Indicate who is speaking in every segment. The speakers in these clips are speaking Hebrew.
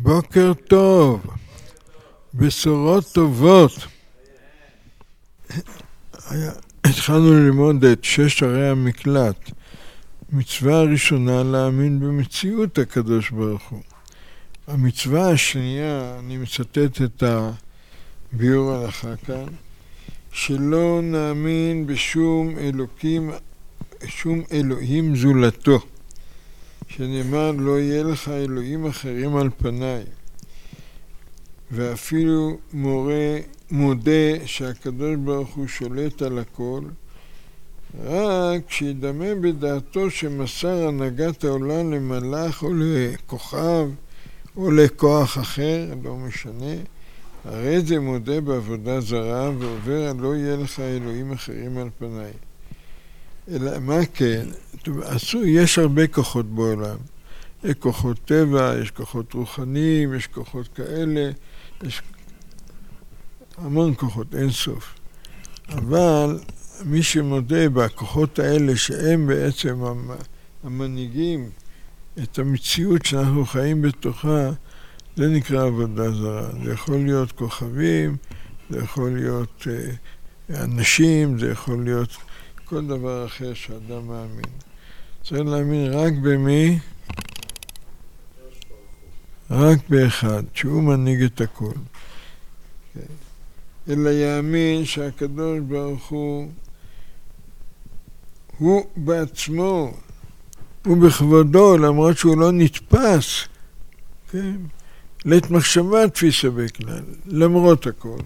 Speaker 1: בוקר טוב, בשורות טובות. התחלנו ללמוד את 6 ערי המקלט. מצווה הראשונה להאמין במציאות הקדוש ברוך הוא. המצווה השנייה, אני מצטט את הביאור הלכה כאן, שלא נאמין בשום אלוהים זולתו. שנאמר לא יהיה לך אלוהים אחרים על פניי. ואפילו מודה שהקדוש ברוך הוא שולט על הכל, רק שידמה בדעתו שמסר הנהגת העולם למלאך או לכוכב או לכוח אחר, לא משנה, הרי זה מודה בעבודה זרה ועובר על לא יהיה לך אלוהים אחרים על פניי. אלא מה כן? יש הרבה כוחות בעולם. יש כוחות טבע, יש כוחות רוחניים, יש כוחות כאלה, יש המון כוחות, אין סוף. אבל מי שמודה בכוחות האלה שהם בעצם המנהיגים את המציאות שאנחנו חיים בתוכה, זה נקרא עבודה זרה. זה יכול להיות כוכבים, זה יכול להיות אנשים, זה יכול להיות כל דבר אחר שאדם מאמין. צריך להאמין רק במי? רק באחד, שהוא מנהיג את הכל. אלא יאמין שהקדוש ברוך הוא בעצמו, הוא בכבודו, למרות שהוא לא נתפס, כן? לית מחשבה תפיסה בכלל, למרות הכל.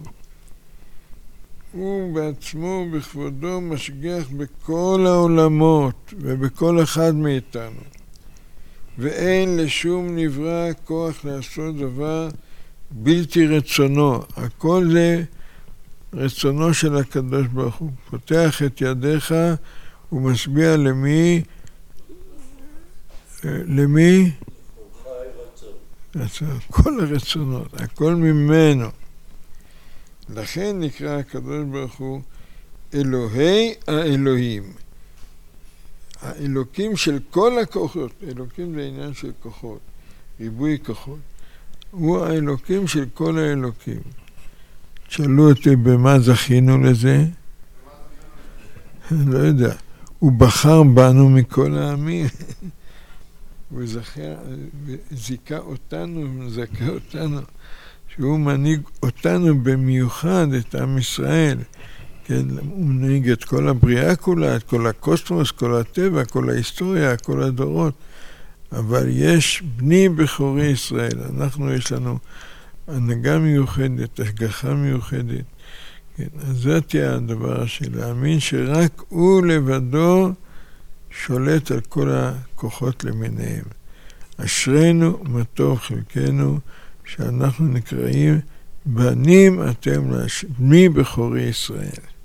Speaker 1: הוא בעצמו בכבודו משגיח בכל העולמות ובכל אחד מאיתנו. ואין לשום נברא כוח לעשות דבר בלתי רצונו. הכל זה רצונו של הקדוש ברוך הוא. פותח את ידיך ומשביע למי? למי? כל הרצונות, הכל ממנו. לכן נקרא הקדוש ברוך הוא אלוהי האלוהים. האלוקים של כל הכוחות. אלוקים זה עניין של כוחות, ריבוי כוחות. הוא האלוקים של כל האלוקים. שאלו אותי במה זכינו לזה? לא יודע. הוא בחר בנו מכל העמים. הוא זיכה אותנו ומזכה אותנו. שהוא מנהיג אותנו במיוחד, את עם ישראל. כן, הוא מנהיג את כל הבריאה כולה, את כל הקוסמוס, כל הטבע, כל ההיסטוריה, כל הדורות. אבל יש בני בכורי ישראל. אנחנו, יש לנו הנהגה מיוחדת, השגחה מיוחדת. כן, אז זה תהיה הדבר של להאמין שרק הוא לבדו שולט על כל הכוחות למיניהם. אשרנו מה טוב חלקנו, שאנחנו נקראים בנים אתם בני בכורי ישראל.